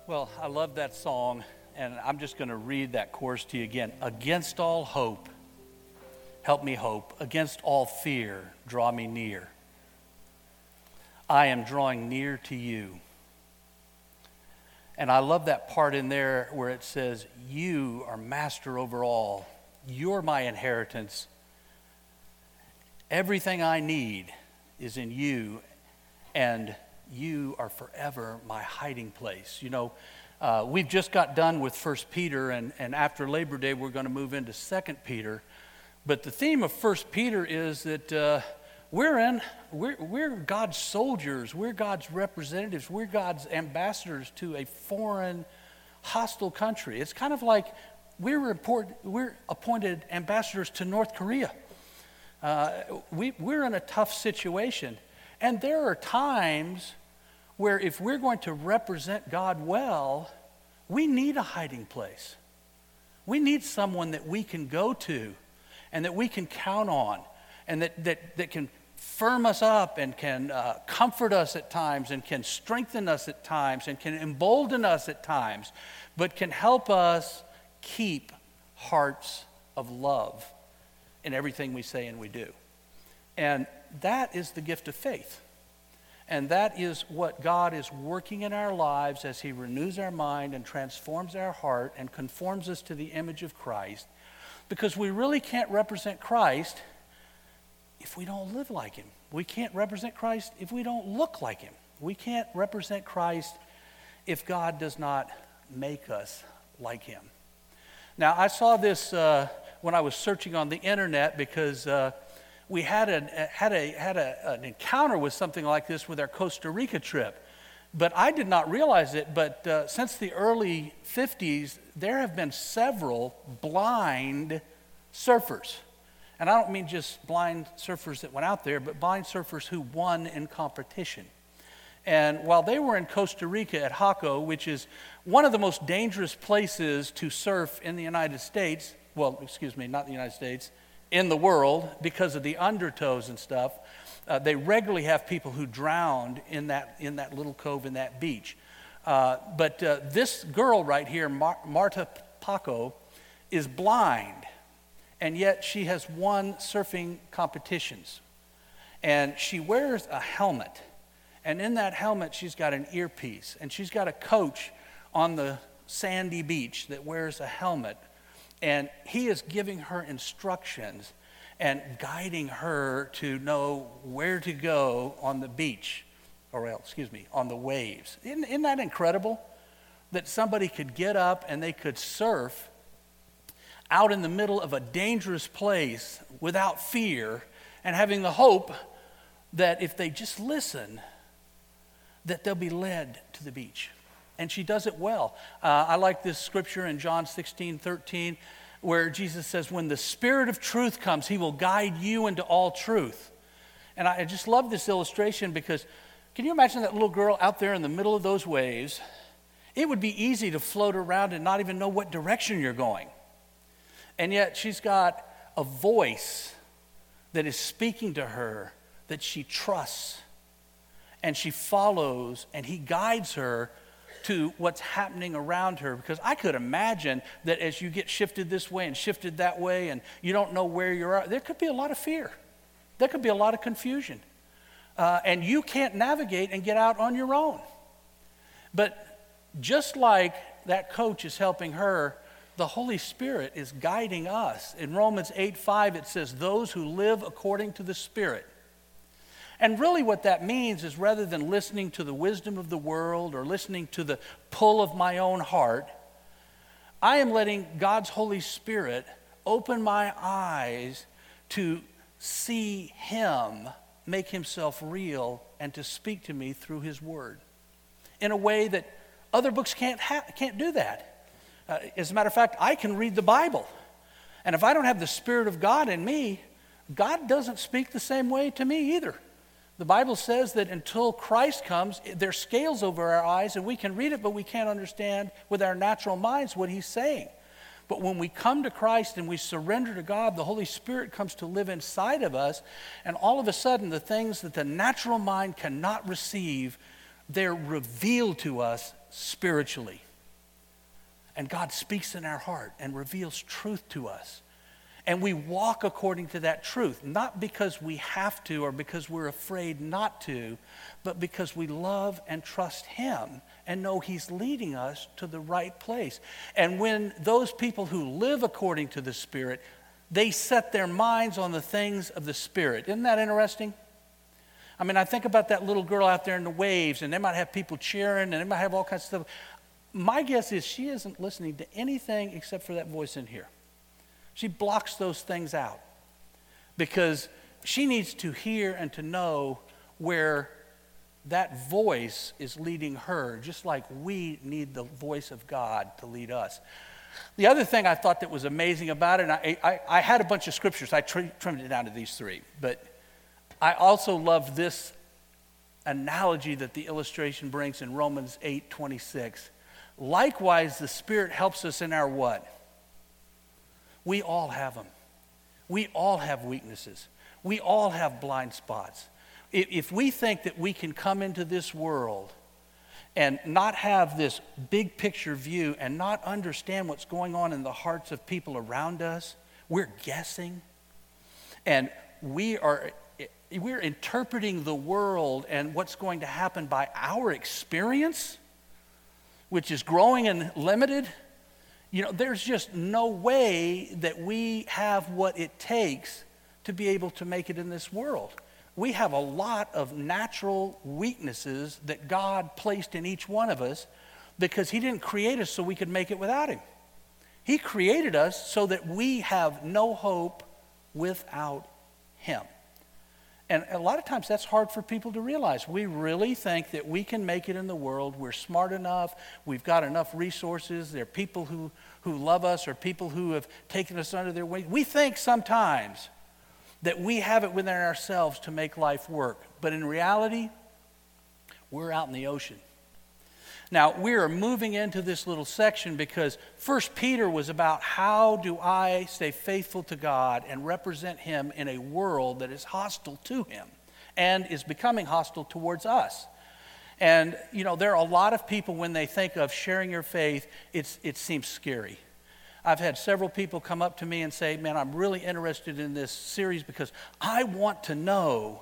Well, I love that song, and I'm just going to read that chorus to you again. Against all hope, help me hope. Against all fear, draw me near. I am drawing near to you. And I love that part in there where it says, you are master over all. You're my inheritance. Everything I need is in you, and you are forever my hiding place. You know, we've just got done with 1 Peter, and after Labor Day, we're going to move into 2 Peter. But the theme of 1 Peter is that we're God's soldiers, we're God's representatives, we're God's ambassadors to a foreign, hostile country. It's kind of like we're appointed ambassadors to North Korea. We're in a tough situation. And there are times where if we're going to represent God well, we need a hiding place. We need someone that we can go to and that we can count on and that can firm us up and can comfort us at times and can strengthen us at times and can embolden us at times, but can help us keep hearts of love in everything we say and we do. And that is the gift of faith. And that is what God is working in our lives as he renews our mind and transforms our heart and conforms us to the image of Christ. Because we really can't represent Christ if we don't live like him. We can't represent Christ if we don't look like him. We can't represent Christ if God does not make us like him. Now, I saw this when I was searching on the internet because we had an encounter with something like this with our Costa Rica trip. But I did not realize it, but since the early 50s, there have been several blind surfers. And I don't mean just blind surfers that went out there, but blind surfers who won in competition. And while they were in Costa Rica at Jaco, which is one of the most dangerous places to surf in the United States, well, excuse me, not the United States, in the world, because of the undertows and stuff, they regularly have people who drowned in that little cove in that beach. But this girl right here, Marta Paco, is blind, and yet she has won surfing competitions. And she wears a helmet, and in that helmet she's got an earpiece, and she's got a coach on the sandy beach that wears a helmet. And he is giving her instructions and guiding her to know where to go on the beach, on the waves. Isn't that incredible? That somebody could get up and they could surf out in the middle of a dangerous place without fear and having the hope that if they just listen, that they'll be led to the beach. And she does it well. I like this scripture in John 16:13, where Jesus says, when the Spirit of truth comes, he will guide you into all truth. And I just love this illustration because can you imagine that little girl out there in the middle of those waves? It would be easy to float around and not even know what direction you're going. And yet she's got a voice that is speaking to her that she trusts. And she follows, and he guides her to what's happening around her. Because I could imagine that as you get shifted this way and shifted that way and you don't know where you are, there could be a lot of fear. There could be a lot of confusion. And you can't navigate and get out on your own. But just like that coach is helping her, the Holy Spirit is guiding us. In Romans 8:5 it says, those who live according to the Spirit. And really what that means is rather than listening to the wisdom of the world or listening to the pull of my own heart, I am letting God's Holy Spirit open my eyes to see him make himself real and to speak to me through his word in a way that other books can't do that. As a matter of fact, I can read the Bible. And if I don't have the Spirit of God in me, God doesn't speak the same way to me either. The Bible says that until Christ comes, there's scales over our eyes and we can read it, but we can't understand with our natural minds what he's saying. But when we come to Christ and we surrender to God, the Holy Spirit comes to live inside of us, and all of a sudden the things that the natural mind cannot receive They're revealed to us spiritually. And God speaks in our heart and reveals truth to us. And we walk according to that truth, not because we have to or because we're afraid not to, but because we love and trust him and know he's leading us to the right place. And when those people who live according to the Spirit, they set their minds on the things of the Spirit. Isn't that interesting? I mean, I think about that little girl out there in the waves, and they might have people cheering, and they might have all kinds of stuff. My guess is she isn't listening to anything except for that voice in here. She blocks those things out because she needs to hear and to know where that voice is leading her, just like we need the voice of God to lead us. The other thing I thought that was amazing about it, and I had a bunch of scriptures. I trimmed it down to these three, but I also love this analogy that the illustration brings in Romans 8:26. Likewise, the Spirit helps us in our what? We all have them. We all have weaknesses. We all have blind spots. If we think that we can come into this world and not have this big picture view and not understand what's going on in the hearts of people around us, we're guessing. And we're interpreting the world and what's going to happen by our experience, which is growing and limited. You know, there's just no way that we have what it takes to be able to make it in this world. We have a lot of natural weaknesses that God placed in each one of us because he didn't create us so we could make it without him. He created us so that we have no hope without him. And a lot of times that's hard for people to realize. We really think that we can make it in the world. We're smart enough. We've got enough resources. There are people who love us or people who have taken us under their wing. We think sometimes that we have it within ourselves to make life work. But in reality, we're out in the ocean. Now, we are moving into this little section because 1 Peter was about how do I stay faithful to God and represent him in a world that is hostile to him and is becoming hostile towards us. And, you know, there are a lot of people when they think of sharing your faith, it seems scary. I've had several people come up to me and say, man, I'm really interested in this series because I want to know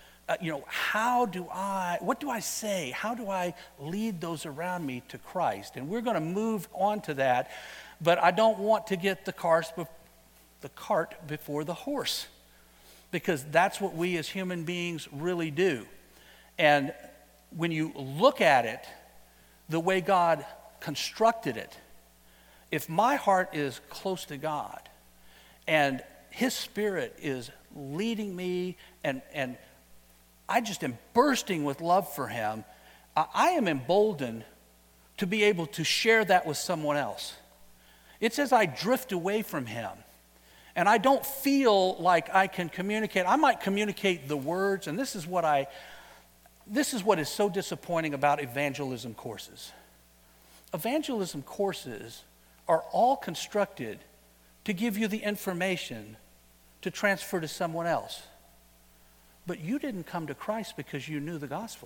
what do I say? How do I lead those around me to Christ? And we're going to move on to that, but I don't want to get the cart before the horse, because that's what we as human beings really do. And when you look at it, the way God constructed it, if my heart is close to God and his Spirit is leading me and I just am bursting with love for him, I am emboldened to be able to share that with someone else. It's as I drift away from him and I don't feel like I can communicate. I might communicate the words, and this is what is so disappointing about evangelism courses. Evangelism courses are all constructed to give you the information to transfer to someone else. But you didn't come to Christ because you knew the gospel.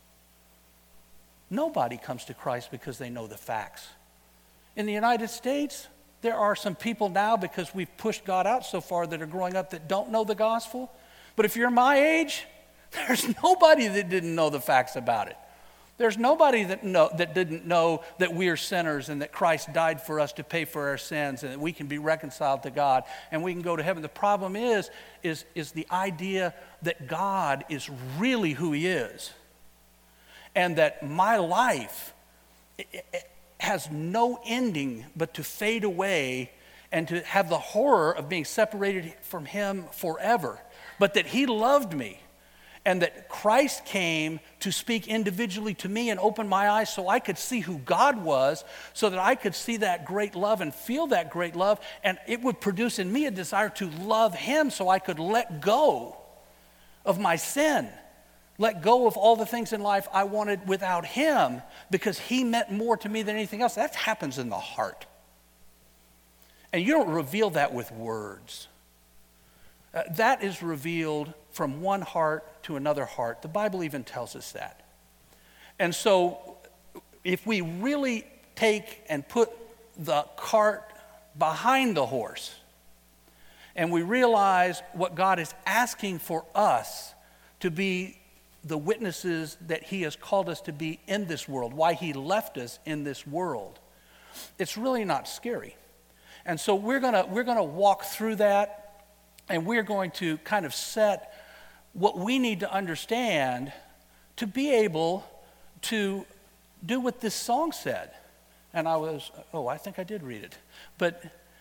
Nobody comes to Christ because they know the facts. In the United States, there are some people now, because we've pushed God out so far, that are growing up that don't know the gospel. But if you're my age, there's nobody that didn't know the facts about it. There's nobody that didn't know that we are sinners and that Christ died for us to pay for our sins and that we can be reconciled to God and we can go to heaven. The problem is the idea that God is really who he is and that my life has no ending but to fade away and to have the horror of being separated from him forever, but that he loved me. And that Christ came to speak individually to me and open my eyes so I could see who God was, so that I could see that great love and feel that great love, and it would produce in me a desire to love him so I could let go of my sin, let go of all the things in life I wanted without him, because he meant more to me than anything else. That happens in the heart. And you don't reveal that with words. That is revealed from one heart to another heart. The Bible even tells us that. And so if we really take and put the cart behind the horse, and we realize what God is asking for us to be the witnesses that he has called us to be in this world, why he left us in this world, it's really not scary. And so we're gonna walk through that, and we're going to kind of set what we need to understand to be able to do what this song said. And I think I did read it. But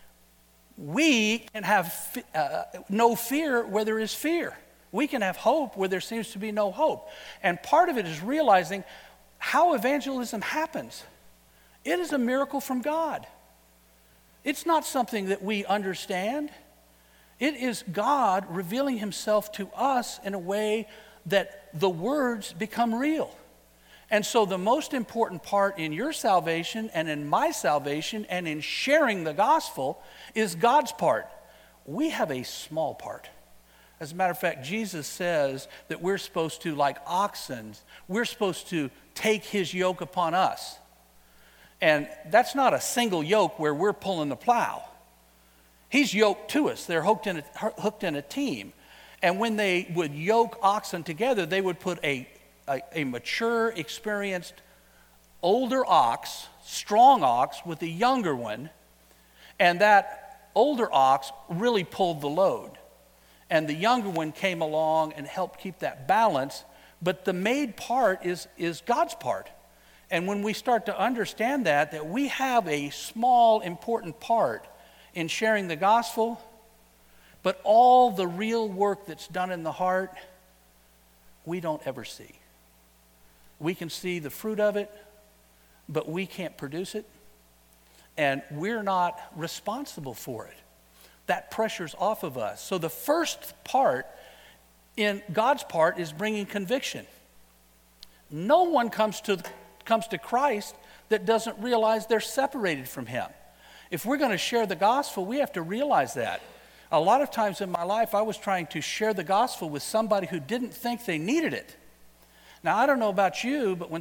we can have no fear where there is fear. We can have hope where there seems to be no hope. And part of it is realizing how evangelism happens. It is a miracle from God. It's not something that we understand. It is God revealing himself to us in a way that the words become real. And so the most important part in your salvation and in my salvation and in sharing the gospel is God's part. We have a small part. As a matter of fact, Jesus says that we're supposed to, like oxen, we're supposed to take his yoke upon us. And that's not a single yoke where we're pulling the plow. He's yoked to us. They're hooked in a team. And when they would yoke oxen together, they would put a mature, experienced, older ox, strong ox, with a younger one, and that older ox really pulled the load. And the younger one came along and helped keep that balance, but the made part is God's part. And when we start to understand that we have a small, important part in sharing the gospel, but all the real work that's done in the heart, we don't ever see. We can see the fruit of it, but we can't produce it, and we're not responsible for it. That pressure's off of us. So the first part in God's part is bringing conviction. No one comes to Christ that doesn't realize they're separated from him. If we're going to share the gospel, we have to realize that. A lot of times in my life, I was trying to share the gospel with somebody who didn't think they needed it. Now, I don't know about you, but when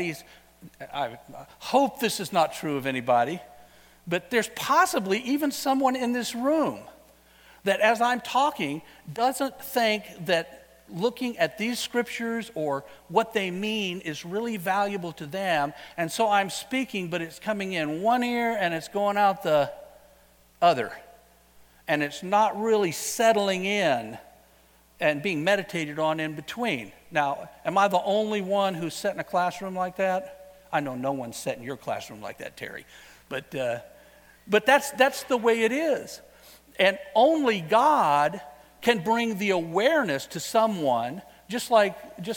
I hope this is not true of anybody, but there's possibly even someone in this room that as I'm talking doesn't think that looking at these scriptures or what they mean is really valuable to them. And so I'm speaking, but it's coming in one ear and it's going out the other. And it's not really settling in and being meditated on in between. Now, am I the only one who's sat in a classroom like that? I know no one's sat in your classroom like that, Terry. But that's the way it is. And only God can bring the awareness to someone, just like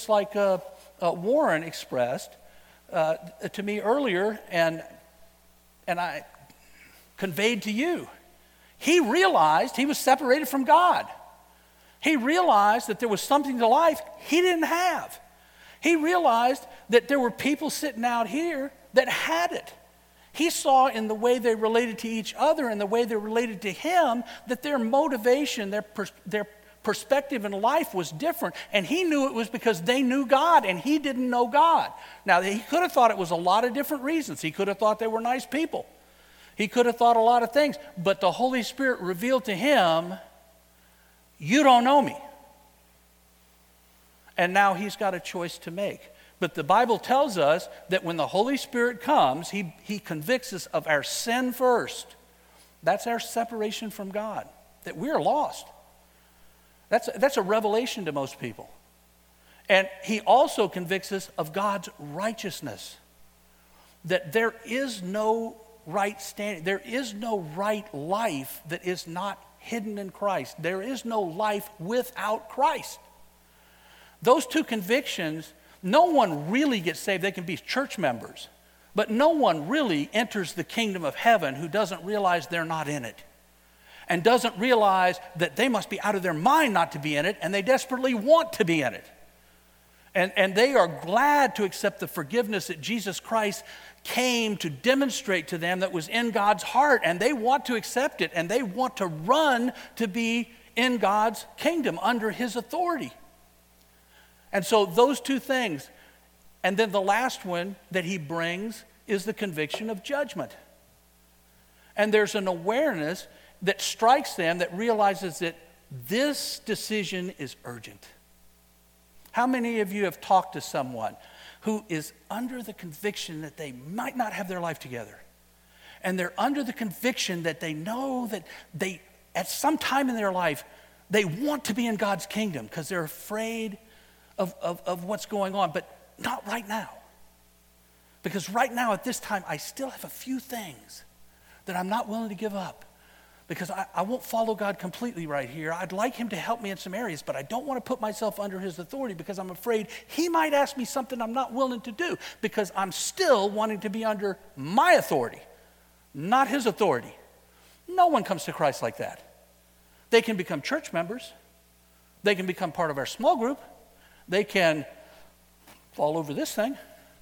Warren expressed to me earlier, and I conveyed to you. He realized he was separated from God. He realized that there was something to life he didn't have. He realized that there were people sitting out here that had it. He saw in the way they related to each other and the way they related to him that their motivation, their perspective in life was different. And he knew it was because they knew God and he didn't know God. Now, he could have thought it was a lot of different reasons. He could have thought they were nice people. He could have thought a lot of things. But the Holy Spirit revealed to him, you don't know me. And now he's got a choice to make. But the Bible tells us that when the Holy Spirit comes, he convicts us of our sin first. That's our separation from God, that we're lost. That's a revelation to most people. And he also convicts us of God's righteousness, that there is no right standing, there is no right life that is not hidden in Christ. There is no life without Christ. Those two convictions, no one really gets saved. They can be church members, but no one really enters the kingdom of heaven who doesn't realize they're not in it and doesn't realize that they must be out of their mind not to be in it, and they desperately want to be in it. And they are glad to accept the forgiveness that Jesus Christ came to demonstrate to them that was in God's heart, and they want to accept it, and they want to run to be in God's kingdom under his authority. And so those two things, And then the last one that he brings is the conviction of judgment. And there's an awareness that strikes them that realizes that this decision is urgent. How many of you have talked to someone who is under the conviction that they might not have their life together? And they're under the conviction that they know that they, at some time in their life, they want to be in God's kingdom because they're afraid of what's going on, but not right now. Because right now, at this time, I still have a few things that I'm not willing to give up. Because I won't follow God completely right here. I'd like him to help me in some areas, but I don't want to put myself under his authority because I'm afraid he might ask me something I'm not willing to do because I'm still wanting to be under my authority, not his authority. No one comes to Christ like that. They can become church members. They can become part of our small group. They can fall over this thing.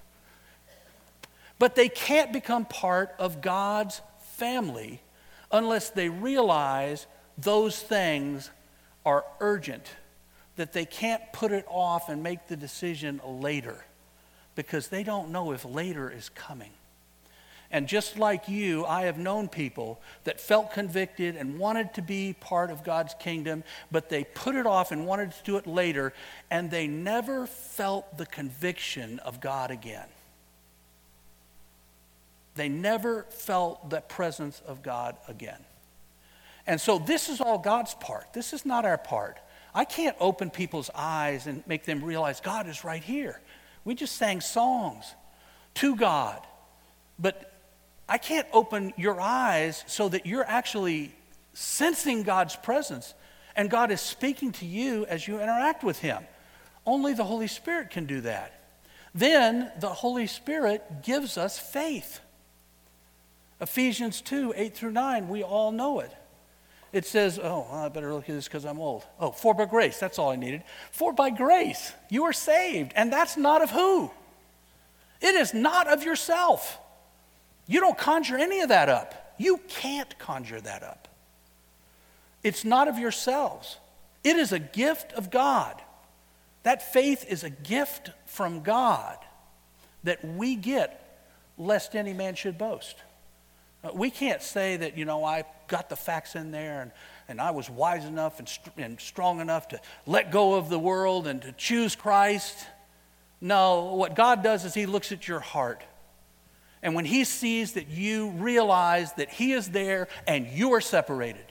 But they can't become part of God's family unless they realize those things are urgent, that they can't put it off and make the decision later because they don't know if later is coming. And just like you, I have known people that felt convicted and wanted to be part of God's kingdom, but they put it off and wanted to do it later, and they never felt the conviction of God again. They never felt the presence of God again. And so this is all God's part. This is not our part. I can't open people's eyes and make them realize God is right here. We just sang songs to God. But I can't open your eyes so that you're actually sensing God's presence and God is speaking to you as you interact with him. Only the Holy Spirit can do that. Then the Holy Spirit gives us faith. Ephesians 2, 8 through 9, we all know it. It says, I better look at this because I'm old. For by grace, that's all I needed. For by grace, you are saved, and that's not of who? It is not of yourself. You don't conjure any of that up. You can't conjure that up. It's not of yourselves. It is a gift of God. That faith is a gift from God that we get lest any man should boast. We can't say that, I got the facts in there and I was wise enough and strong enough to let go of the world and to choose Christ. No, what God does is he looks at your heart. And when he sees that you realize that he is there and you are separated,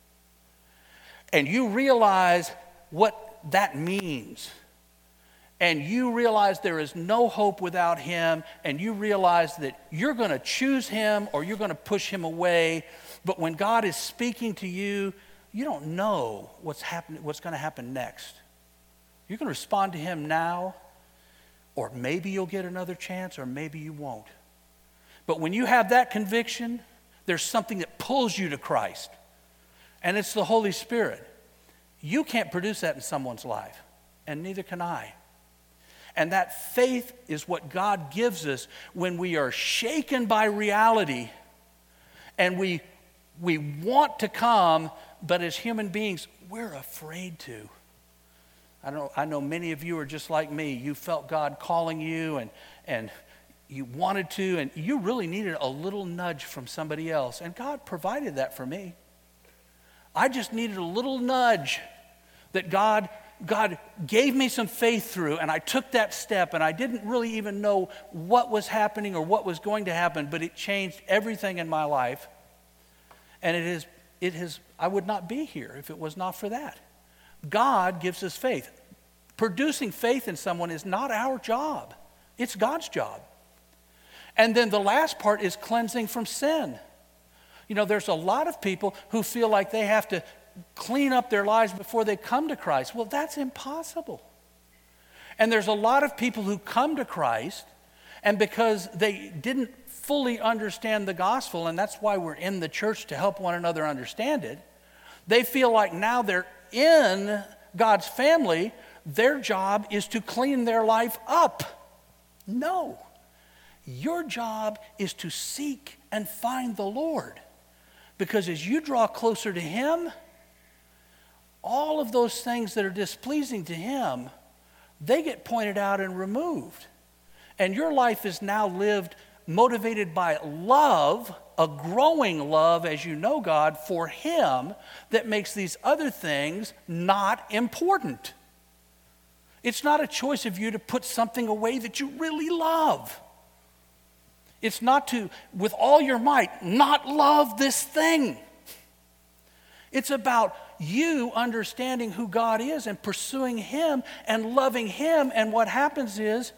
and you realize what that means, and you realize there is no hope without him, and you realize that you're going to choose him or you're going to push him away, but when God is speaking to you, you don't know what's going to happen next. You can respond to him now, or maybe you'll get another chance, or maybe you won't. But when you have that conviction, there's something that pulls you to Christ, and it's the Holy Spirit. You can't produce that in someone's life, and neither can I. And that faith is what God gives us when we are shaken by reality and we want to come, but as human beings, we're afraid to. I know many of you are just like me. You felt God calling you and you wanted to, and you really needed a little nudge from somebody else. And God provided that for me. I just needed a little nudge that God gave me some faith through, and I took that step, and I didn't really even know what was happening or what was going to happen, but it changed everything in my life. And I would not be here if it was not for that. God gives us faith. Producing faith in someone is not our job. It's God's job. And then the last part is cleansing from sin. There's a lot of people who feel like they have to clean up their lives before they come to Christ. Well, that's impossible. And there's a lot of people who come to Christ, and because they didn't fully understand the gospel, and that's why we're in the church to help one another understand it, they feel like now they're in God's family, their job is to clean their life up. No. Your job is to seek and find the Lord. Because as you draw closer to him, all of those things that are displeasing to him, they get pointed out and removed. and your life is now lived motivated by love, a growing love as you know God for Him, that makes these other things not important. It's not a choice of you to put something away that you really love. It's not to, with all your might, not love this thing. It's about you understanding who God is and pursuing Him and loving Him. And what happens is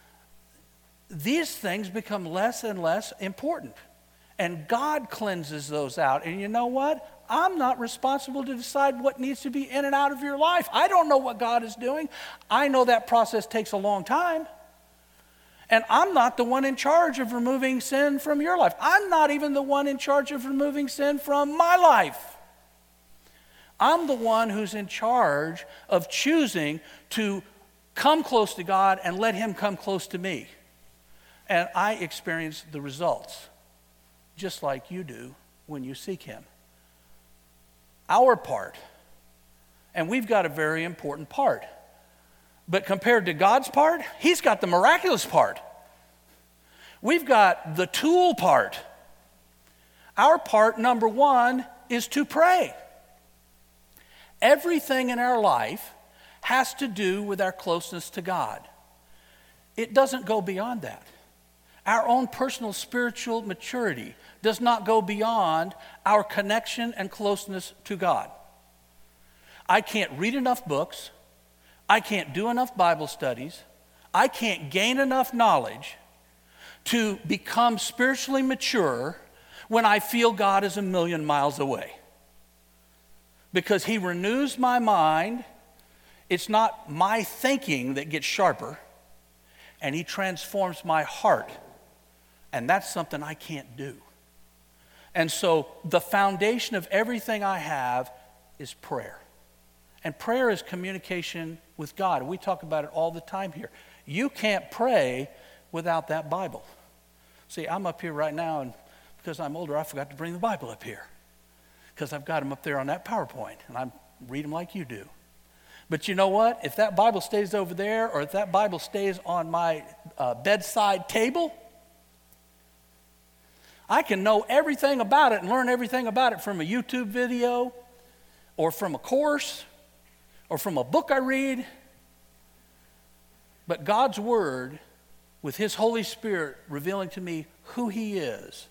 these things become less and less important. And God cleanses those out. And you know what? I'm not responsible to decide what needs to be in and out of your life. I don't know what God is doing. I know that process takes a long time. And I'm not the one in charge of removing sin from your life. I'm not even the one in charge of removing sin from my life. I'm the one who's in charge of choosing to come close to God and let Him come close to me. And I experience the results, just like you do when you seek Him. Our part, and we've got a very important part, but compared to God's part, He's got the miraculous part. We've got the tool part. Our part, number one, is to pray. Everything in our life has to do with our closeness to God. It doesn't go beyond that. Our own personal spiritual maturity does not go beyond our connection and closeness to God. I can't read enough books. I can't do enough Bible studies. I can't gain enough knowledge to become spiritually mature when I feel God is a million miles away. Because He renews my mind. It's not my thinking that gets sharper. And He transforms my heart. And that's something I can't do. And so the foundation of everything I have is prayer. And prayer is communication with God. We talk about it all the time here. You can't pray without that Bible. See, I'm up here right now, and because I'm older, I forgot to bring the Bible up here. Because I've got them up there on that PowerPoint, and I read them like you do. But you know what? If that Bible stays over there, or if that Bible stays on my bedside table, I can know everything about it and learn everything about it from a YouTube video, or from a course, or from a book I read. But God's Word, with His Holy Spirit revealing to me who He is,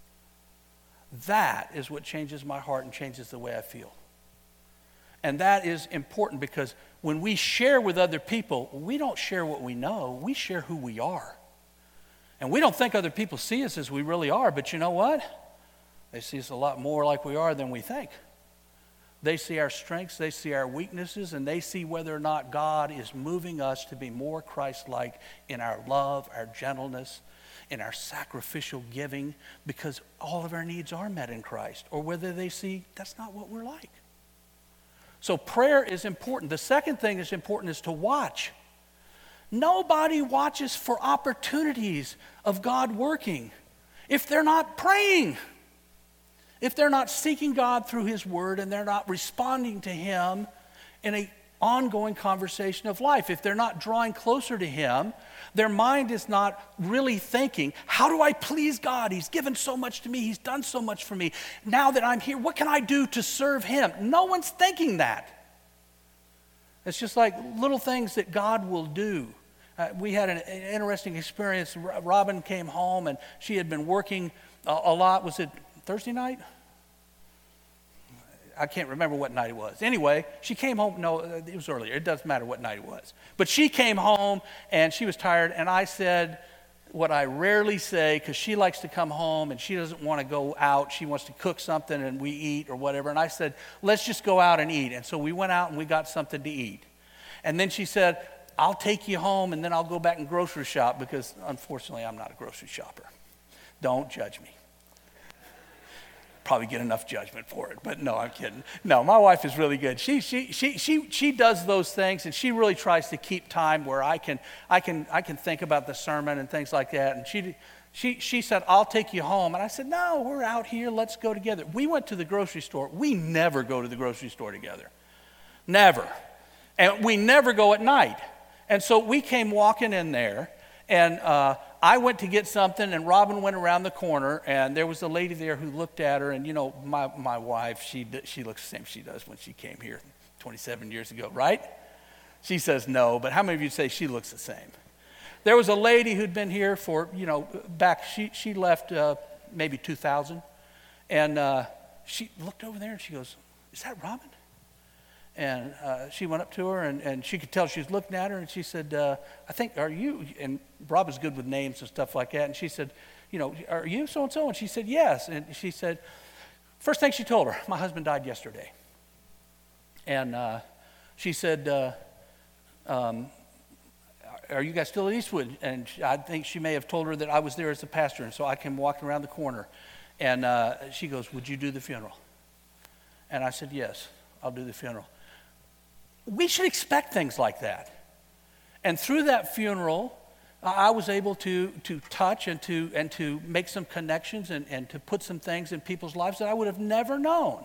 that is what changes my heart and changes the way I feel. And that is important because when we share with other people, we don't share what we know, we share who we are. And we don't think other people see us as we really are, but you know what? They see us a lot more like we are than we think. They see our strengths, they see our weaknesses, and they see whether or not God is moving us to be more Christ-like in our love, our gentleness, in our sacrificial giving, because all of our needs are met in Christ, or whether they see that's not what we're like. So prayer is important. The second thing that's important is to watch. Nobody watches for opportunities of God working if they're not praying, if they're not seeking God through His Word, and they're not responding to Him in an ongoing conversation of life. If they're not drawing closer to Him, their mind is not really thinking, how do I please God? He's given so much to me. He's done so much for me. Now that I'm here, what can I do to serve Him? No one's thinking that. It's just like little things that God will do. We had an interesting experience. Robin came home, and she had been working a lot. Was it Thursday night? I can't remember what night it was. Anyway, she came home. No, it was earlier. It doesn't matter what night it was. But she came home, and she was tired, and I said what I rarely say, because she likes to come home, and she doesn't want to go out. She wants to cook something, and we eat or whatever. And I said, let's just go out and eat. And so we went out, and we got something to eat. And then she said, I'll take you home, and then I'll go back and grocery shop, because unfortunately I'm not a grocery shopper. Don't judge me. Probably get enough judgment for it, but no, I'm kidding. No, my wife is really good. She does those things, and she really tries to keep time where I can think about the sermon and things like that. And she said, I'll take you home. And I said, no, we're out here. Let's go together. We went to the grocery store. We never go to the grocery store together. Never. And we never go at night. And so we came walking in there, And I went to get something, and Robin went around the corner, and there was a lady there who looked at her. And, you know, my wife, she looks the same she does when she came here 27 years ago, right? She says no, but how many of you say she looks the same? There was a lady who'd been here for, you know, back, she left maybe 2000. And she looked over there, and she goes, "Is that Robin?" And she went up to her, and she could tell she was looking at her, and she said, "I think, are you," and Robin's good with names and stuff like that, and she said, "You know, are you so-and-so?" And she said, "Yes." And she said, first thing she told her, "My husband died yesterday." And she said, "Are you guys still at Eastwood?" And I think she may have told her that I was there as the pastor, and so I came walking around the corner. And she goes, "Would you do the funeral?" And I said, "Yes, I'll do the funeral." We should expect things like that. And through that funeral, I was able to touch and to make some connections and to put some things in people's lives that I would have never known.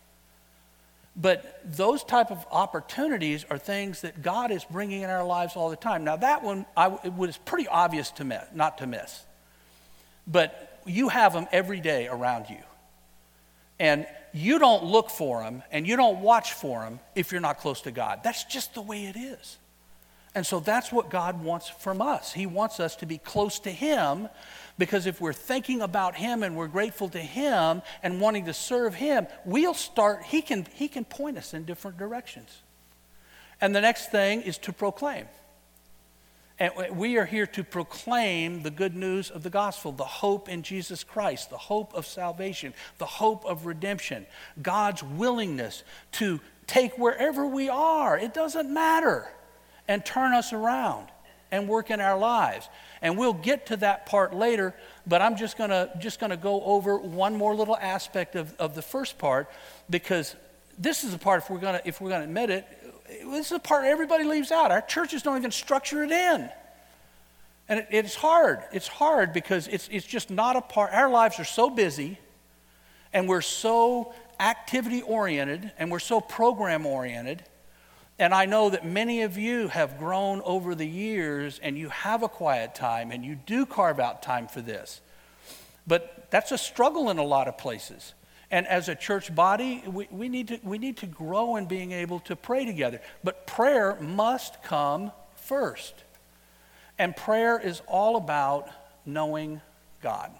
But those type of opportunities are things that God is bringing in our lives all the time. Now that one, it was pretty obvious to miss, not to miss. But you have them every day around you. And you don't look for them and you don't watch for them if you're not close to God. That's just the way it is. And so that's what God wants from us. He wants us to be close to Him, because if we're thinking about Him and we're grateful to Him and wanting to serve Him, we'll start, He can point us in different directions. And the next thing is to proclaim. And we are here to proclaim the good news of the gospel, the hope in Jesus Christ, the hope of salvation, the hope of redemption, God's willingness to take wherever we are, it doesn't matter, and turn us around and work in our lives. And we'll get to that part later, but I'm just gonna go over one more little aspect of the first part, because this is the part, if we're gonna admit it, this is the part everybody leaves out. Our churches don't even structure it in. And it's hard. It's hard because it's just not a part. Our lives are so busy, and we're so activity-oriented, and we're so program-oriented. And I know that many of you have grown over the years, and you have a quiet time, and you do carve out time for this. But that's a struggle in a lot of places. And as a church body, we need to grow in being able to pray together. But prayer must come first. And prayer is all about knowing God.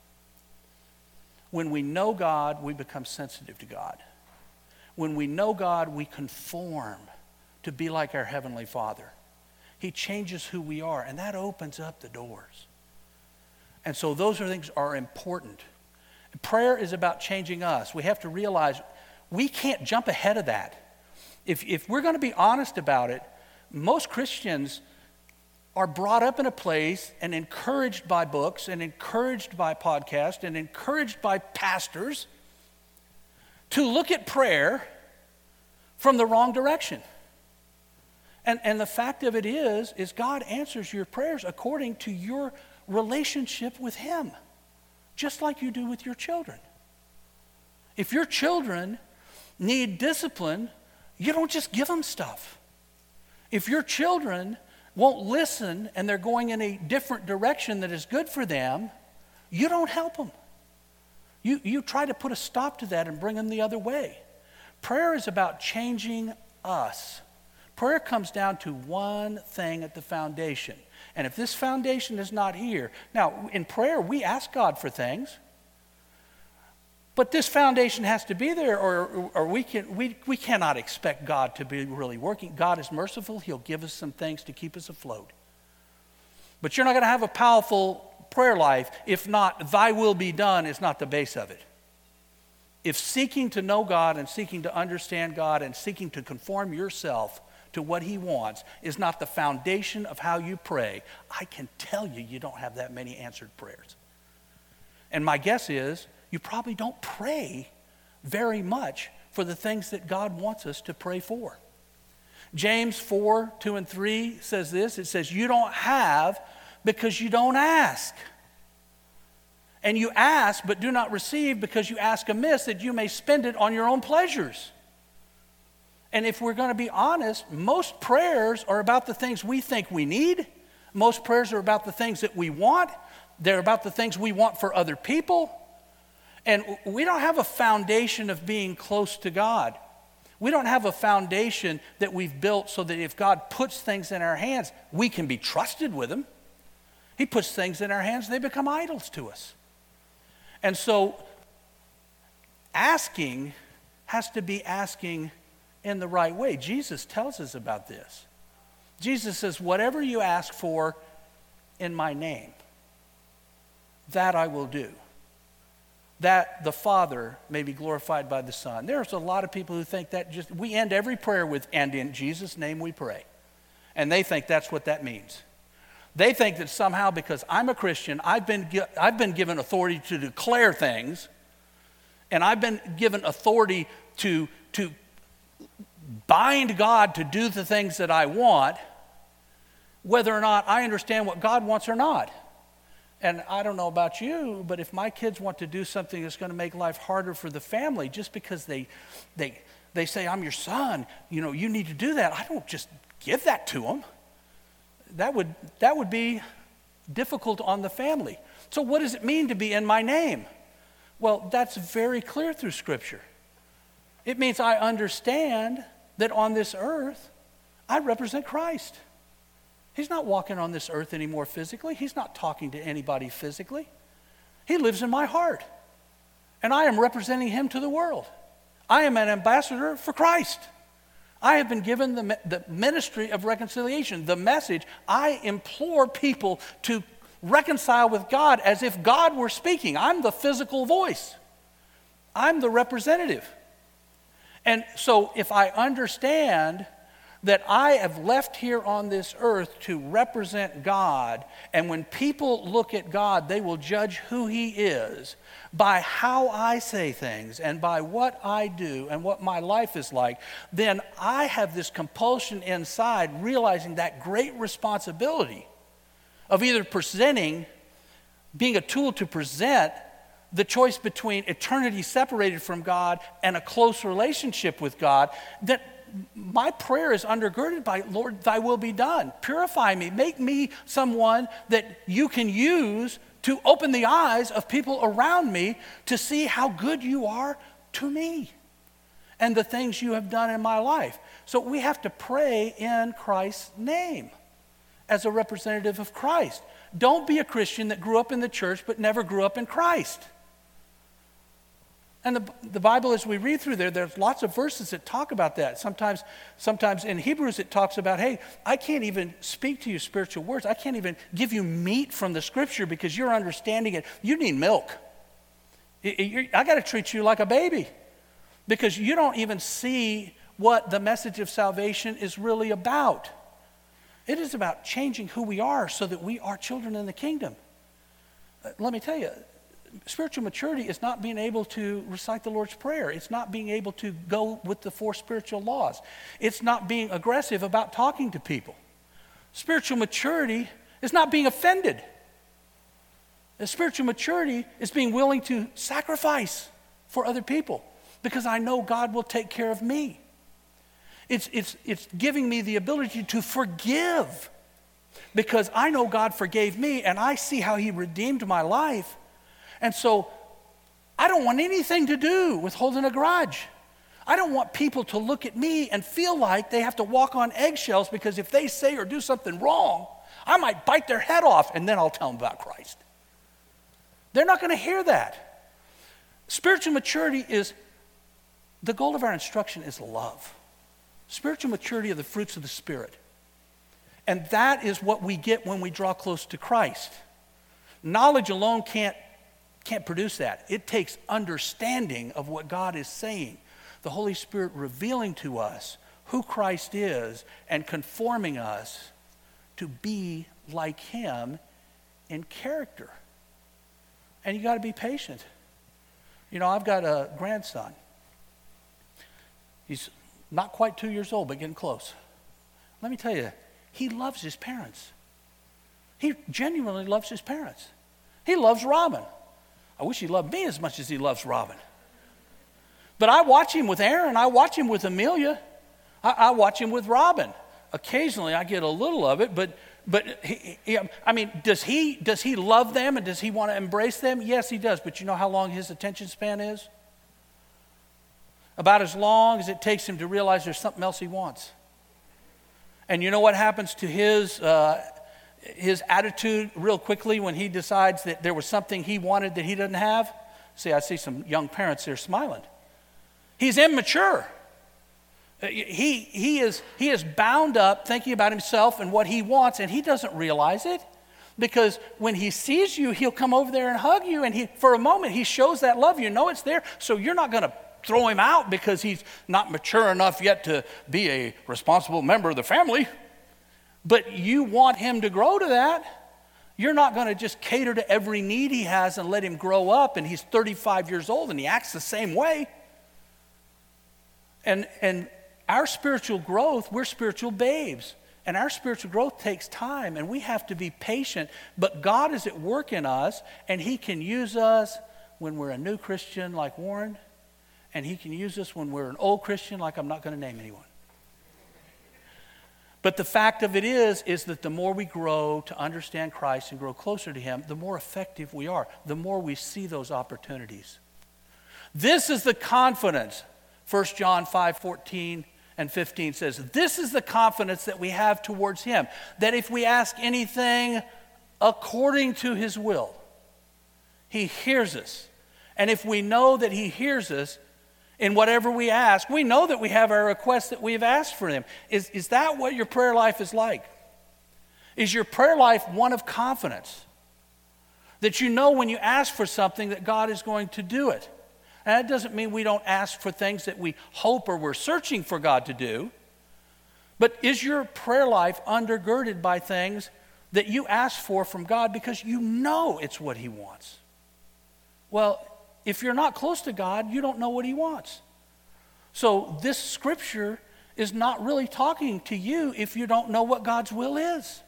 When we know God, we become sensitive to God. When we know God, we conform to be like our Heavenly Father. He changes who we are, and that opens up the doors. And so those things are important. Prayer is about changing us. We have to realize we can't jump ahead of that. If we're going to be honest about it, most Christians are brought up in a place and encouraged by books and encouraged by podcasts and encouraged by pastors to look at prayer from the wrong direction. And the fact of it is God answers your prayers according to your relationship with Him, just like you do with your children. If your children need discipline, you don't just give them stuff. If your children won't listen and they're going in a different direction that is good for them, you don't help them. You try to put a stop to that and bring them the other way. Prayer is about changing us. Prayer comes down to one thing at the foundation. And if this foundation is not here, now in prayer we ask God for things, but this foundation has to be there, or we cannot expect God to be really working. God is merciful. He'll give us some things to keep us afloat. But you're not going to have a powerful prayer life if not thy will be done is not the base of it. If seeking to know God and seeking to understand God and seeking to conform yourself to what He wants is not the foundation of how you pray, I can tell you don't have that many answered prayers. And my guess is you probably don't pray very much for the things that God wants us to pray for. James 4:2-3 says this. It says, you don't have because you don't ask. And you ask but do not receive because you ask amiss, that you may spend it on your own pleasures. And if we're going to be honest, most prayers are about the things we think we need. Most prayers are about the things that we want. They're about the things we want for other people. And we don't have a foundation of being close to God. We don't have a foundation that we've built so that if God puts things in our hands, we can be trusted with them. He puts things in our hands, they become idols to us. And so asking has to be asking in the right way. Jesus tells us about this. Jesus says, whatever you ask for in my name, that I will do, that the Father may be glorified by the Son. There's a lot of people who think that we end every prayer with, and in Jesus' name we pray. And they think that's what that means. They think that somehow because I'm a Christian, I've been given authority to declare things, and I've been given authority to bind God to do the things that I want, whether or not I understand what God wants or not. And I don't know about you, but if my kids want to do something that's going to make life harder for the family, just because they say, I'm your son, you need to do that, I don't just give that to them. That would be difficult on the family. So what does it mean to be in my name? Well, that's very clear through Scripture. It means I understand that on this earth, I represent Christ. He's not walking on this earth anymore physically. He's not talking to anybody physically. He lives in my heart. And I am representing him to the world. I am an ambassador for Christ. I have been given the ministry of reconciliation, the message. I implore people to reconcile with God as if God were speaking. I'm the physical voice. I'm the representative. And so if I understand that I have left here on this earth to represent God, and when people look at God, they will judge who he is by how I say things and by what I do and what my life is like, then I have this compulsion inside, realizing that great responsibility of either being a tool to present the choice between eternity separated from God and a close relationship with God, that my prayer is undergirded by, Lord, thy will be done. Purify me. Make me someone that you can use to open the eyes of people around me to see how good you are to me and the things you have done in my life. So we have to pray in Christ's name as a representative of Christ. Don't be a Christian that grew up in the church but never grew up in Christ. And the Bible, as we read through there's lots of verses that talk about that. Sometimes in Hebrews it talks about, hey, I can't even speak to you spiritual words. I can't even give you meat from the Scripture because you're understanding it. You need milk. I got to treat you like a baby because you don't even see what the message of salvation is really about. It is about changing who we are so that we are children in the kingdom. Let me tell you, spiritual maturity is not being able to recite the Lord's Prayer. It's not being able to go with the 4 spiritual laws. It's not being aggressive about talking to people. Spiritual maturity is not being offended. Spiritual maturity is being willing to sacrifice for other people because I know God will take care of me. It's giving me the ability to forgive because I know God forgave me and I see how he redeemed my life. And so I don't want anything to do with holding a grudge. I don't want people to look at me and feel like they have to walk on eggshells because if they say or do something wrong, I might bite their head off and then I'll tell them about Christ. They're not going to hear that. Spiritual maturity is, the goal of our instruction is love. Spiritual maturity are the fruits of the Spirit. And that is what we get when we draw close to Christ. Knowledge alone can't produce that. It takes understanding of what God is saying. The Holy Spirit revealing to us who Christ is and conforming us to be like him in character. And you got to be patient. I've got a grandson. He's not quite 2 years old, but getting close. Let me tell you, he loves his parents. He genuinely loves his parents. He loves Robin. I wish he loved me as much as he loves Robin. But I watch him with Aaron. I watch him with Amelia. I watch him with Robin. Occasionally I get a little of it, but But does he love them and does he want to embrace them? Yes, he does. But you know how long his attention span is? About as long as it takes him to realize there's something else he wants. And you know what happens to his attitude real quickly when he decides that there was something he wanted that he doesn't have? See, I see some young parents there smiling. He's immature. He is bound up thinking about himself and what he wants, and he doesn't realize it. Because when he sees you, he'll come over there and hug you, and for a moment he shows that love. You know it's there, so you're not going to throw him out because he's not mature enough yet to be a responsible member of the family. But you want him to grow to that. You're not going to just cater to every need he has and let him grow up, and he's 35 years old and he acts the same way. And our spiritual growth, we're spiritual babes. And our spiritual growth takes time, and we have to be patient. But God is at work in us, and he can use us when we're a new Christian like Warren, and he can use us when we're an old Christian like I'm not going to name anyone. But the fact of it is that the more we grow to understand Christ and grow closer to him, the more effective we are, the more we see those opportunities. This is the confidence. 1 John 5:14 and 15 says, this is the confidence that we have towards him, that if we ask anything according to his will, he hears us. And if we know that he hears us in whatever we ask, we know that we have our requests that we've asked for him. Is that what your prayer life is like? Is your prayer life one of confidence? That you know when you ask for something that God is going to do it. And that doesn't mean we don't ask for things that we hope or we're searching for God to do. But is your prayer life undergirded by things that you ask for from God because you know it's what he wants? Well, if you're not close to God, you don't know what he wants. So this scripture is not really talking to you if you don't know what God's will is.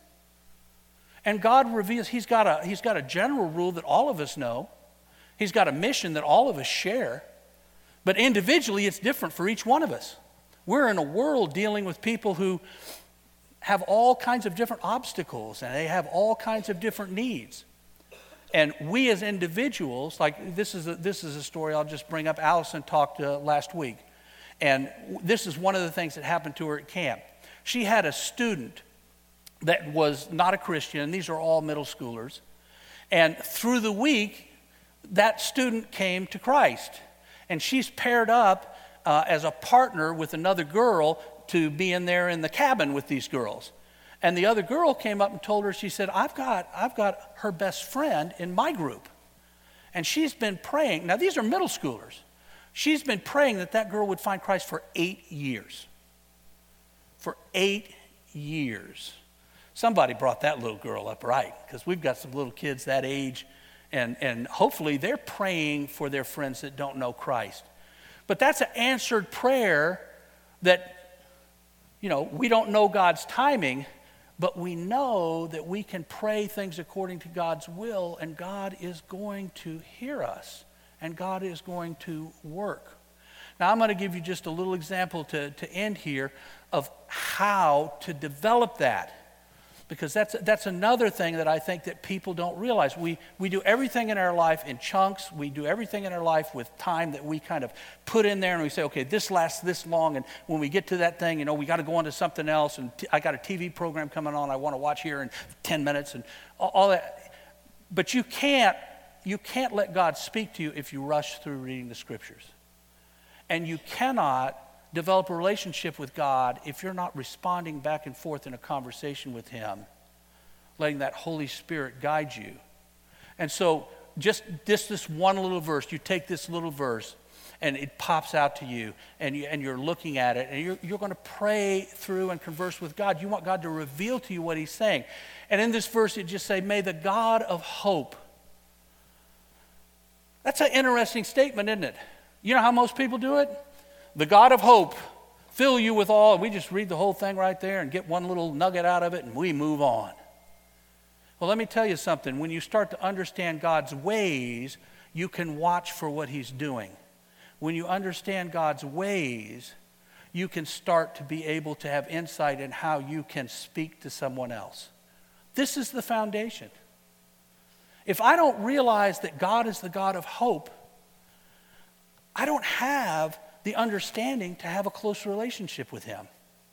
And God reveals, he's got a general rule that all of us know. He's got a mission that all of us share. But individually, it's different for each one of us. We're in a world dealing with people who have all kinds of different obstacles, and they have all kinds of different needs. And we as individuals, like this is a story I'll just bring up. Allison talked last week. And this is one of the things that happened to her at camp. She had a student that was not a Christian, and these are all middle schoolers. And through the week, that student came to Christ. And she's paired up as a partner with another girl to be in there in the cabin with these girls. And the other girl came up and told her, she said, I've got her best friend in my group. And she's been praying. Now, these are middle schoolers. She's been praying that girl would find Christ for 8 years. For 8 years. Somebody brought that little girl up right, because we've got some little kids that age, and hopefully they're praying for their friends that don't know Christ. But that's an answered prayer that, we don't know God's timing, but we know that we can pray things according to God's will, and God is going to hear us, and God is going to work. Now, I'm going to give you just a little example to end here of how to develop that, because that's another thing that I think that people don't realize. We do everything in our life in chunks. We do everything in our life with time that we kind of put in there, and we say, okay, this lasts this long, and when we get to that thing, we got to go on to something else, and I got a TV program coming on I want to watch here in 10 minutes, and all that. But you can't let God speak to you if you rush through reading the scriptures. And you cannot develop a relationship with God if you're not responding back and forth in a conversation with him, letting that Holy Spirit guide you. And so just this one little verse, you take this little verse and it pops out to you, and you're looking at it, and you're going to pray through and converse with God. You want God to reveal to you what he's saying. And in this verse it just say, may the God of hope. That's an interesting statement, isn't it? You know how most people do it? The God of hope fill you with all. We just read the whole thing right there and get one little nugget out of it, and we move on. Well, let me tell you something. When you start to understand God's ways, you can watch for what he's doing. When you understand God's ways, you can start to be able to have insight in how you can speak to someone else. This is the foundation. If I don't realize that God is the God of hope, I don't have the understanding to have a close relationship with him.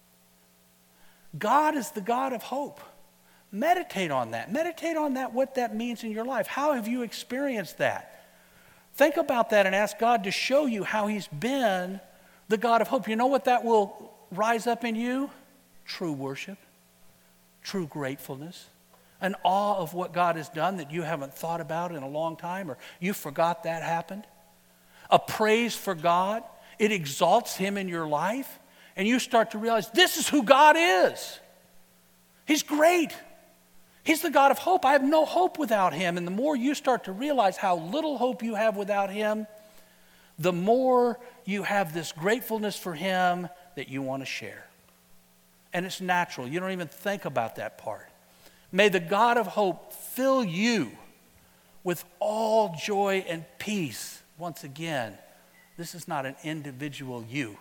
God is the God of hope. Meditate on that. Meditate on that, what that means in your life. How have you experienced that? Think about that and ask God to show you how he's been the God of hope. You know what that will rise up in you? True worship, true gratefulness, an awe of what God has done that you haven't thought about in a long time, or you forgot that happened. A praise for God. It exalts him in your life, and you start to realize this is who God is. He's great. He's the God of hope. I have no hope without him. And the more you start to realize how little hope you have without him, the more you have this gratefulness for him that you want to share. And it's natural. You don't even think about that part. May the God of hope fill you with all joy and peace. Once again, this is not an individual you.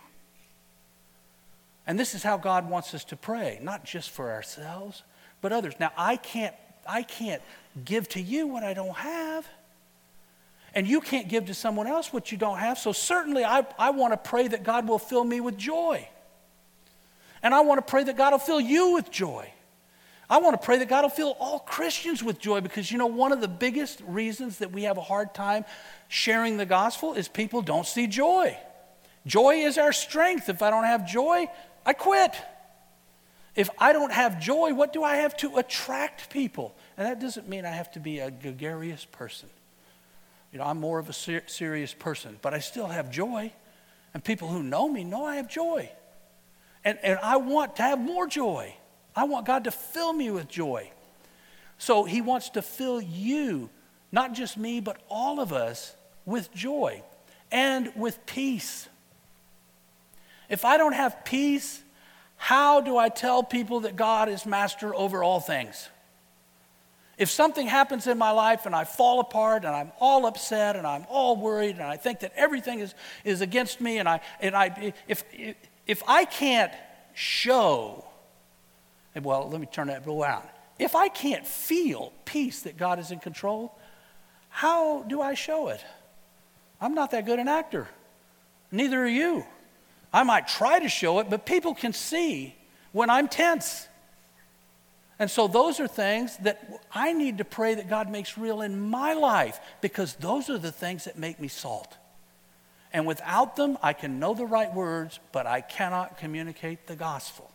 And this is how God wants us to pray, not just for ourselves, but others. Now, I can't give to you what I don't have. And you can't give to someone else what you don't have. So certainly I want to pray that God will fill me with joy. And I want to pray that God will fill you with joy. I want to pray that God will fill all Christians with joy, because you know one of the biggest reasons that we have a hard time sharing the gospel is people don't see joy. Joy is our strength. If I don't have joy, I quit. If I don't have joy, what do I have to attract people? And that doesn't mean I have to be a gregarious person. You know, I'm more of a serious person, but I still have joy. And people who know me know I have joy. And I want to have more joy. I want God to fill me with joy. So he wants to fill you, not just me, but all of us, with joy and with peace. If I don't have peace, how do I tell people that God is master over all things? If something happens in my life and I fall apart and I'm all upset and I'm all worried and I think that everything is against me, if I can't show, well, let me turn that around. If I can't feel peace that God is in control, how do I show it? I'm not that good an actor. Neither are you. I might try to show it, but people can see when I'm tense. And so those are things that I need to pray that God makes real in my life, because those are the things that make me salt. And without them, I can know the right words, but I cannot communicate the gospel.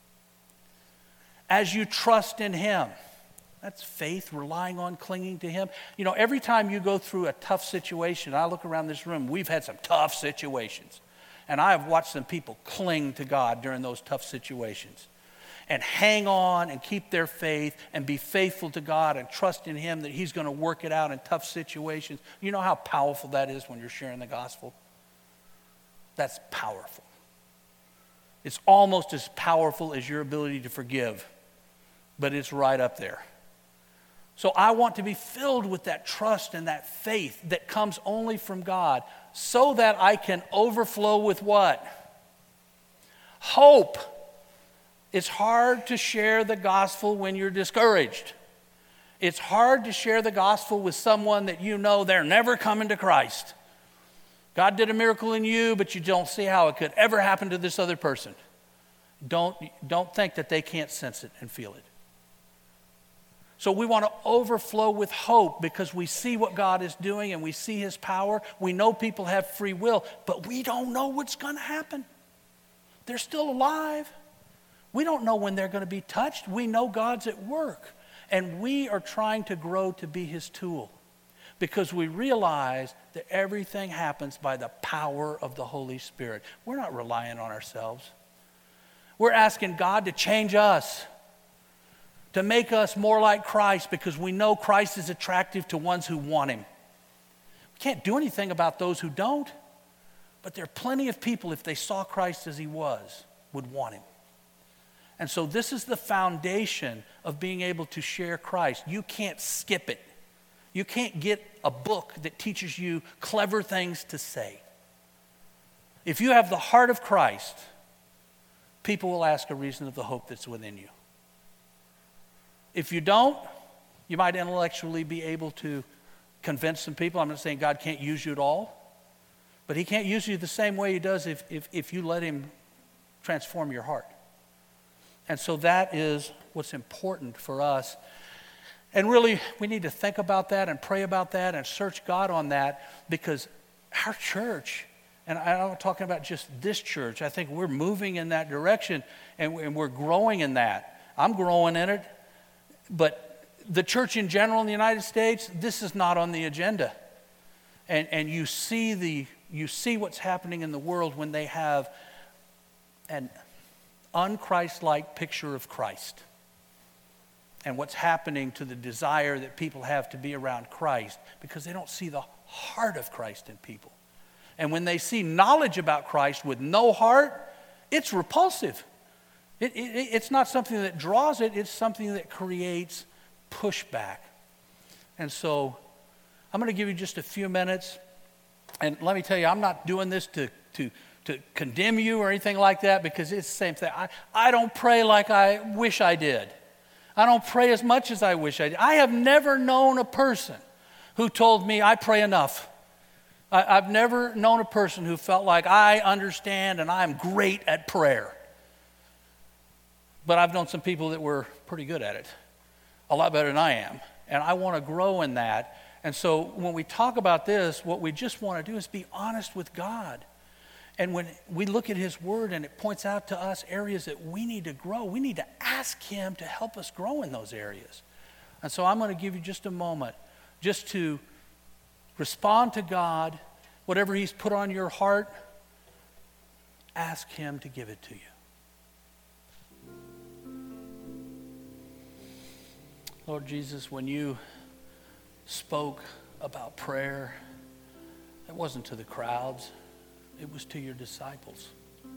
As you trust in him, that's faith, relying on, clinging to him. You know, every time you go through a tough situation, I look around this room, we've had some tough situations. And I have watched some people cling to God during those tough situations and hang on and keep their faith and be faithful to God and trust in him that he's going to work it out in tough situations. You know how powerful that is when you're sharing the gospel? That's powerful. It's almost as powerful as your ability to forgive, but it's right up there. So I want to be filled with that trust and that faith that comes only from God, so that I can overflow with what? Hope. It's hard to share the gospel when you're discouraged. It's hard to share the gospel with someone that you know they're never coming to Christ. God did a miracle in you, but you don't see how it could ever happen to this other person. Don't think that they can't sense it and feel it. So we want to overflow with hope because we see what God is doing and we see his power. We know people have free will, but we don't know what's going to happen. They're still alive. We don't know when they're going to be touched. We know God's at work, and we are trying to grow to be his tool because we realize that everything happens by the power of the Holy Spirit. We're not relying on ourselves. We're asking God to change us, to make us more like Christ, because we know Christ is attractive to ones who want him. We can't do anything about those who don't, but there are plenty of people, if they saw Christ as he was, would want him. And so this is the foundation of being able to share Christ. You can't skip it. You can't get a book that teaches you clever things to say. If you have the heart of Christ, people will ask a reason of the hope that's within you. If you don't, you might intellectually be able to convince some people. I'm not saying God can't use you at all, but he can't use you the same way he does if you let him transform your heart. And so that is what's important for us. And really, we need to think about that and pray about that and search God on that, because our church, and I'm not talking about just this church, I think we're moving in that direction and we're growing in that. I'm growing in it, but the church in general in the United States, this is not on the agenda. And you see what's happening in the world when they have an un-Christ-like picture of Christ, and what's happening to the desire that people have to be around Christ, because they don't see the heart of Christ in people. And when they see knowledge about Christ with no heart, it's repulsive. It's not something that draws it, it's something that creates pushback. And so I'm going to give you just a few minutes. And let me tell you, I'm not doing this to condemn you or anything like that, because it's the same thing. I don't pray like I wish I did. I don't pray as much as I wish I did. I have never known a person who told me I pray enough. I've never known a person who felt like I understand and I'm great at prayer. But I've known some people that were pretty good at it, a lot better than I am. And I want to grow in that. And so when we talk about this, what we just want to do is be honest with God. And when we look at his word and it points out to us areas that we need to grow, we need to ask him to help us grow in those areas. And so I'm going to give you just a moment just to respond to God. Whatever he's put on your heart, ask him to give it to you. Lord Jesus, when you spoke about prayer, it wasn't to the crowds. It was to your disciples.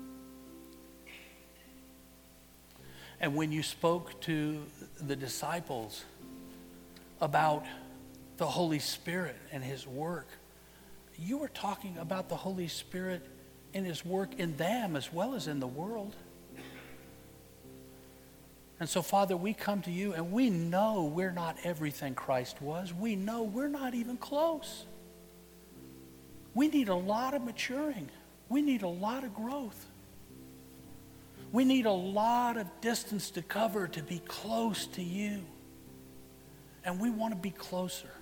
And when you spoke to the disciples about the Holy Spirit and his work, you were talking about the Holy Spirit and his work in them as well as in the world. And so, Father, we come to you and we know we're not everything Christ was. We know we're not even close. We need a lot of maturing. We need a lot of growth. We need a lot of distance to cover to be close to you. And we want to be closer.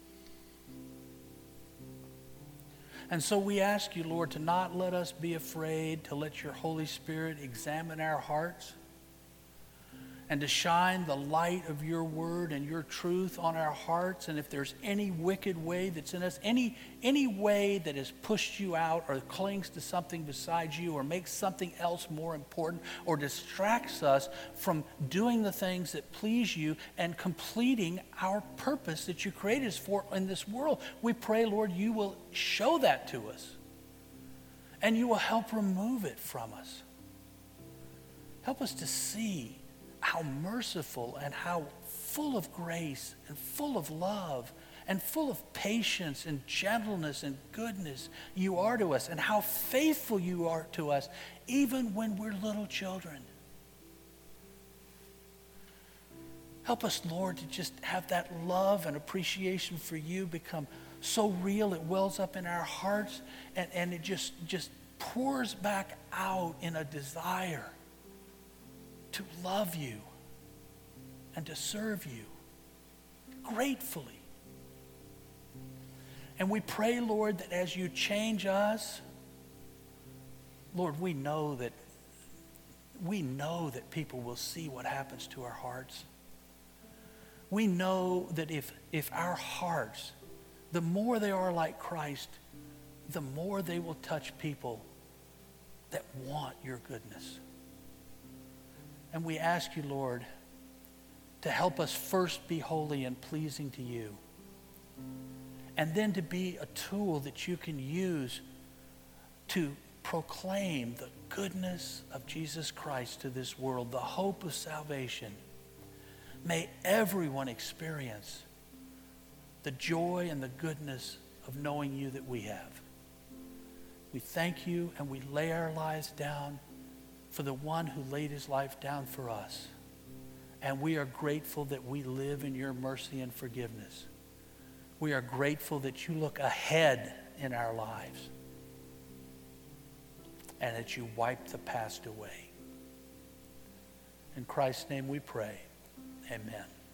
And so we ask you, Lord, to not let us be afraid, to let your Holy Spirit examine our hearts, and to shine the light of your word and your truth on our hearts. And if there's any wicked way that's in us, any way that has pushed you out or clings to something besides you or makes something else more important or distracts us from doing the things that please you and completing our purpose that you created us for in this world, we pray, Lord, you will show that to us and you will help remove it from us. Help us to see how merciful and how full of grace and full of love and full of patience and gentleness and goodness you are to us, and how faithful you are to us even when we're little children. Help us, Lord, to just have that love and appreciation for you become so real it wells up in our hearts, and it just pours back out in a desire to love you and to serve you gratefully. And we pray, Lord, that as you change us, Lord, we know that people will see what happens to our hearts. We know that if our hearts, the more they are like Christ, the more they will touch people that want your goodness. And we ask you, Lord, to help us first be holy and pleasing to you, and then to be a tool that you can use to proclaim the goodness of Jesus Christ to this world, the hope of salvation. May everyone experience the joy and the goodness of knowing you that we have. We thank you and we lay our lives down for the one who laid his life down for us. And we are grateful that we live in your mercy and forgiveness. We are grateful that you look ahead in our lives and that you wipe the past away. In Christ's name we pray. Amen.